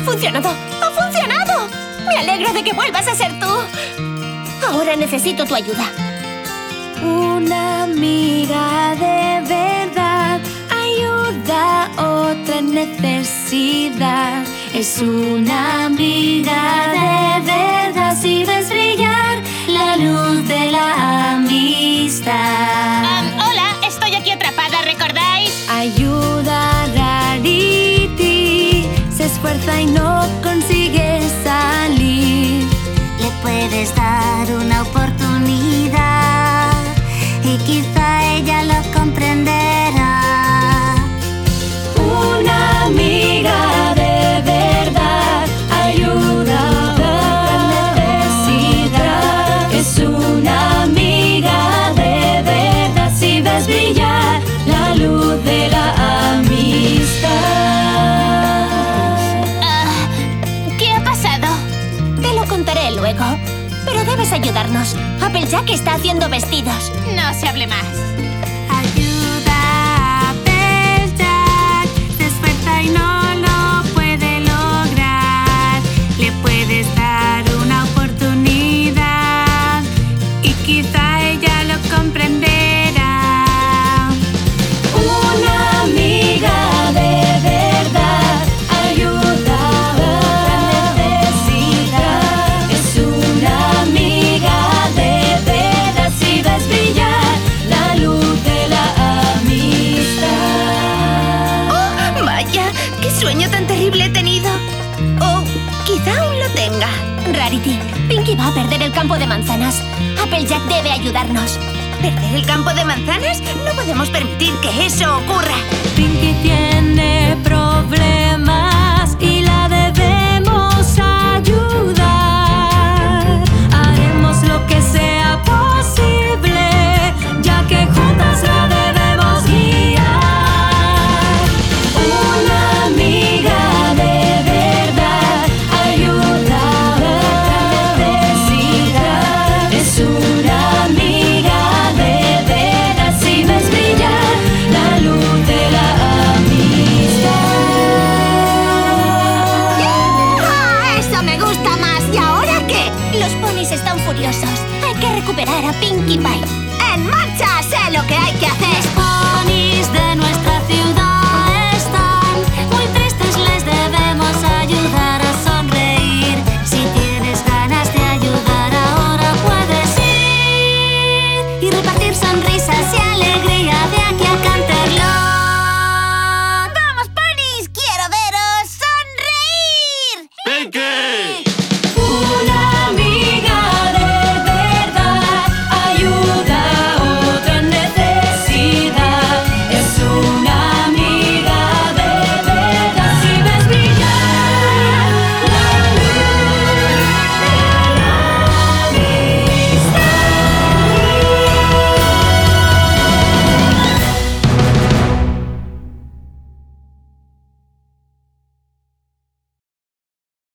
funcionado! ¡Ha funcionado! ¡Me alegro de que vuelvas a ser tú! Ahora necesito tu ayuda. Una amiga de verdad ayuda a otra en necesidad. Es una amiga de verdad. Si ves brillar la luz de la amistad. Hola, estoy aquí atrapada, ¿recordáis? Ayuda a Rarity. Se esfuerza y no consigue salir. Le puedes dar una oportunidad y quizá ella lo comprenderá. Una amiga de verdad ayuda a otra necesidad. Es una amiga de verdad. Si ves brillar la luz de la amistad. ¿Qué ha pasado? Te lo contaré luego. Pero debes ayudarnos. Applejack está haciendo vestidos. No se hable más. Ayuda a Applejack. Se esfuerza y no lo puede lograr. Le puedes dar una oportunidad y quizá ella lo comprenderá. Una amiga de verdad ayuda a otra necesidad. Es una amiga de verdad. Si ves brillar la luz de la amistad. ¡Oh, vaya! ¡Qué sueño tan terrible he tenido! O quizá aún lo tenga. Rarity, Pinkie va a perder el campo de manzanas. Applejack debe ayudarnos. ¿Perder el campo de manzanas? No podemos permitir que eso ocurra. Pinkie tiene problemas y la debemos ayudar. Haremos lo que sea posible, ya que juntas la debemos guiar. Una amiga de verdad ayuda a otra necesidad. Es una amiga de verdad. Si ves brillar la luz de la amistad. ¡Ah! ¡Eso me gusta más! ¿Y ahora qué? Los ponis están furiosos. Hay que recuperar a Pinkie Pie.